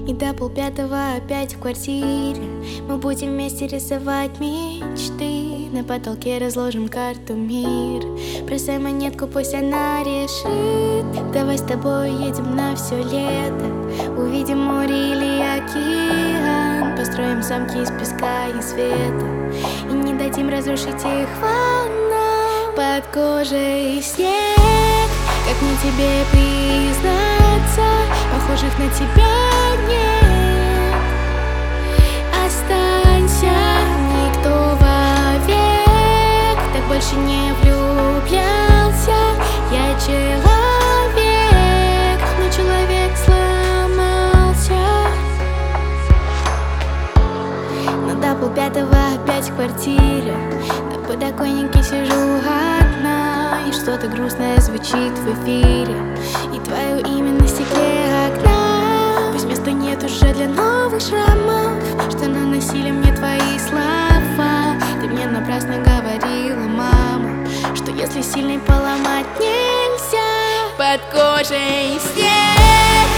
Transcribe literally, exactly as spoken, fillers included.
И до полпятого опять в квартире мы будем вместе рисовать мечты. На потолке разложим карту мира. Бросай монетку, пусть она решит. Давай с тобой едем на все лето. Увидим море или океан. Построим замки из песка и света. И не дадим разрушить их волнам. Под кожей снег. Как мне тебе признаться? Похожих на тебя нет. Останься, никто вовек так больше не влюблялся. Я человек, но человек сломался. Но до полпятого опять в квартире. На подоконнике сижу одна, и что-то грустное звучит в эфире. И твое имя на стекле окна. Пусть места нет уже для новых шрамов, что наносили мне твои слова. Ты мне напрасно говорила, мама, что если сильный поломать нельзя. Под кожей снег.